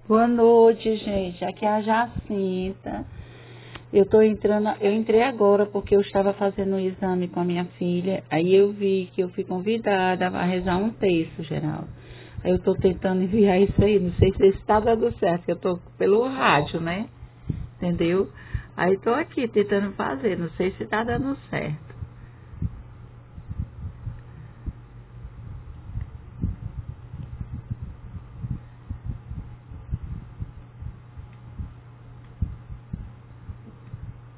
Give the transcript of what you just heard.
Boa noite, gente. Aqui é a Jacinta. Eu entrei agora porque eu estava fazendo um exame com a minha filha. Aí eu vi que eu fui convidada a rezar um texto, Geraldo. Aí eu estou tentando enviar isso aí. Não sei se está dando certo, que eu estou pelo rádio, né? Entendeu? Aí estou aqui tentando fazer. Não sei se está dando certo.